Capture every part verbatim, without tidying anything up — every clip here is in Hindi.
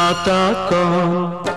माता कौन,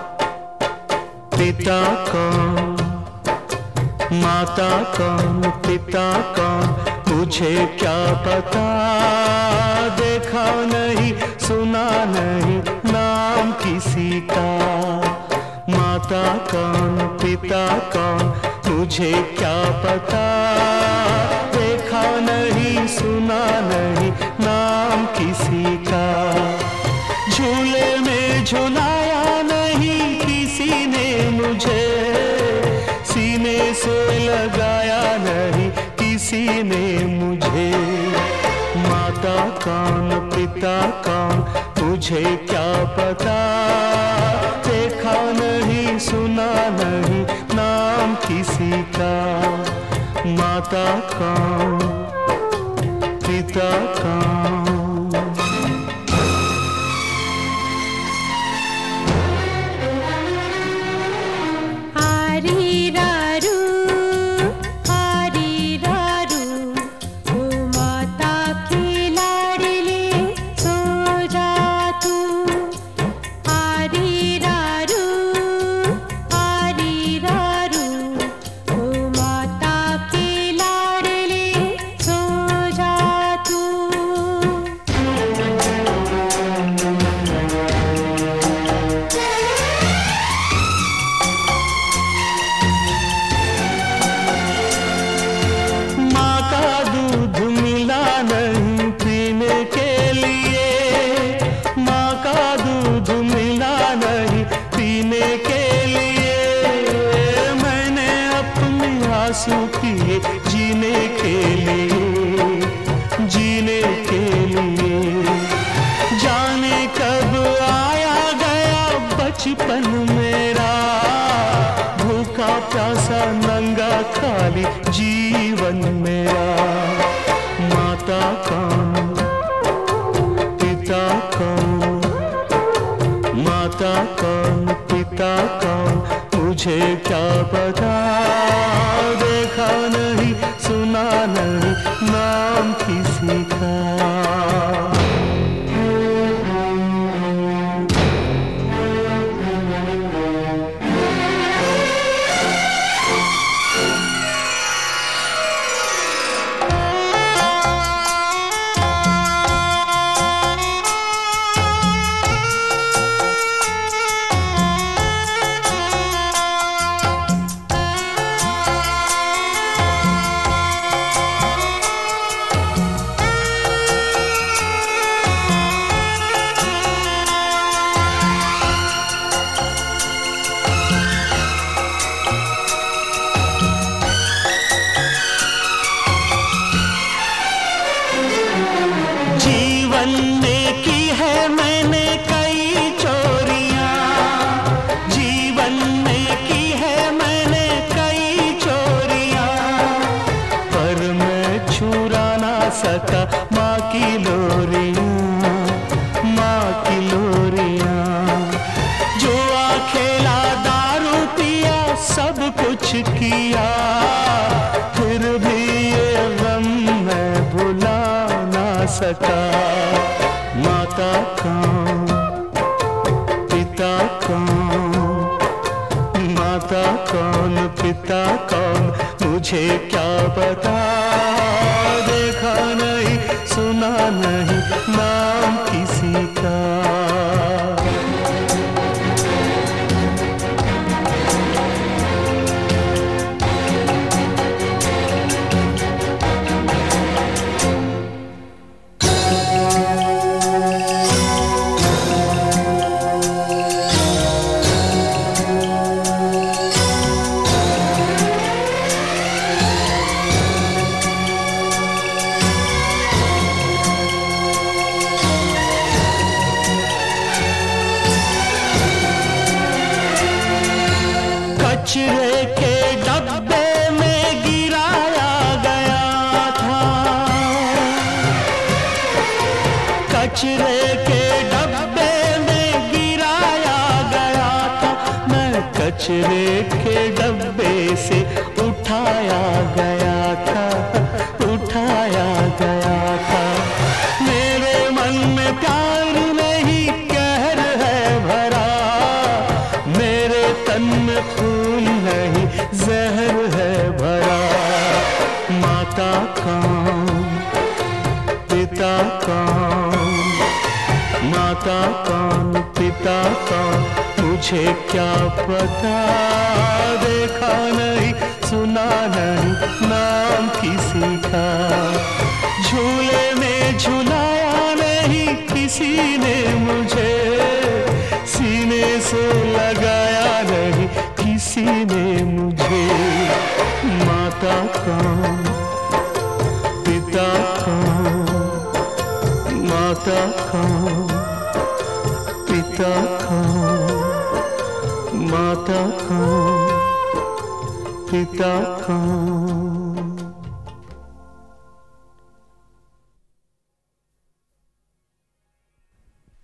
पिता कौन, माता कौन, पिता कौन, मुझे क्या पता। देखा नहीं, सुना नहीं नाम किसी का। माता कौन, पिता कौन, मुझे क्या पता। देखा नहीं, सुना नहीं नाम किसी का। झूले में झुलाया नहीं किसी ने मुझे, सीने से लगाया नहीं किसी ने मुझे। माता कौन, पिता कौन, मुझे क्या पता। देखा नहीं, सुना नहीं नाम किसी का। माता कौन, पिता कौन। आंसू पिए जीने के लिए, जीने के लिए। जाने कब आया गया बचपन मेरा, भूखा प्यासा नंगा खाली जीवन मेरा। माता कौन, पिता कौन, माता कौन, पिता कौन, मुझे क्या पता। देखा नहीं, सुना नहीं नाम किसी का। जीवन में की है मैंने कई चोरियां, जीवन में की है मैंने कई चोरियां, पर मैं चुरा ना सका माँ की लोरियां, माँ की लोरियां। जुआ खेला, दारू पिया, सब कुछ किया, फिर भी ये गम मैं भुला सका। माता कौन, पिता कौन, माता कौन, पिता कौन, मुझे क्या पता। देखा नहीं, सुना नहीं नाम किसी का। कचरे के डब्बे में गिराया गया था, कचरे के डब्बे में गिराया गया था, मैं कचरे के डब्बे से उठाया गया था, उठाया गया था। मेरे मन में प्यार नहीं कहर है भरा, पिता कौन, माता कौन, पिता कौन, मुझे क्या पता। देखा नहीं, सुना नहीं नाम किसी का, झूले में झुलाया नहीं किसी ने मुझे, सीने से लगाया नहीं किसी ने मुझे। माता कौन, पिता कौन, माता कौन, पिता कौन, माता कौन, पिता कौन।